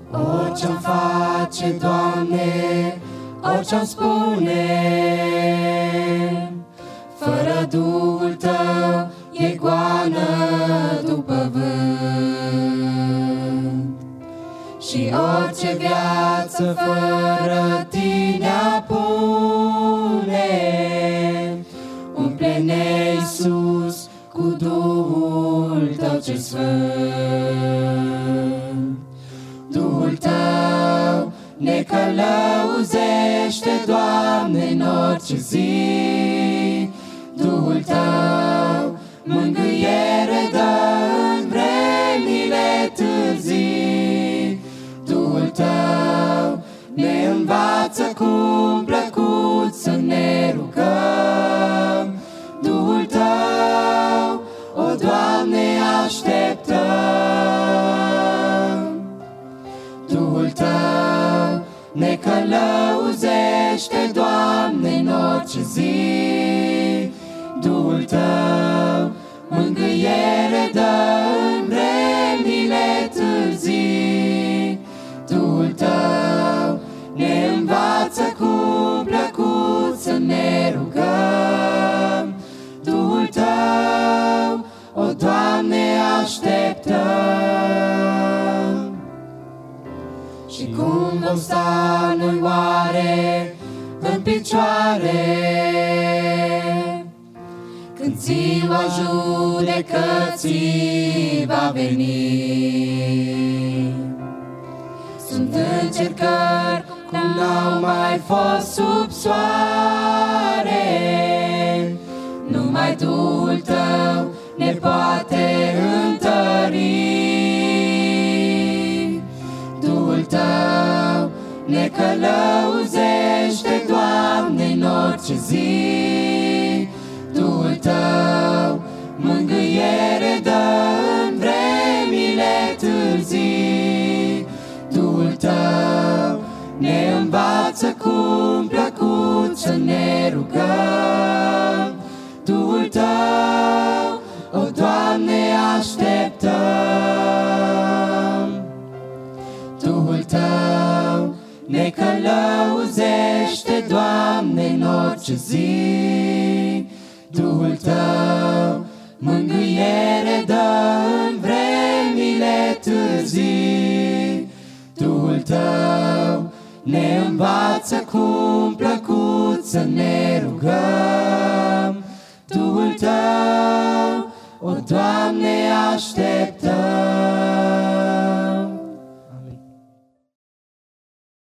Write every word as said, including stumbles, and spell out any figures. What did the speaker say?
Orice-am face, Doamne, orice-am spune, fără Duhul Tău e goană după vânt. Și orice viață fără Tine apune, umple-ne, Iisus, cu Duhul Tău cel Sfânt. Duhul Tău ne călăuzește, Doamne, în orice zi. Duhul Tău mângâiere dă în vremile târzii. Duhul Tău ne învață cum plăcut să ne rugăm. Duhul Tău, o Doamne, așteptăm. Duhul Tău ne călăuzește, Doamne, în orice zi. Duhul Tău mângâiere dă în vremile târzii. Duhul Tău ne învață cum plăcut să ne rugăm. Duhul Tău, o Doamne, așteptăm. Și cum vom sta noi oare în picioare, când ziua judecății va veni? Sunt încercări cum n-au mai fost sub soare, numai Duhul Tău ne poate întări. Duhul Tău ne călăuzește, Doamne, în orice zi. Duhul Tău mângâiere dă în vremile târzii. Duhul Tău ne învață cum plăcut să ne rugăm. Duhul Tău, o Doamne, așteptăm. Duhul Tău ne călăuzește, Doamne, în orice zi. Duhul Tău mângâiere dă în vremile târzii. Duhul Tău ne învață cum plăcut să ne rugăm. Duhul Tău, o Doamne, așteptăm.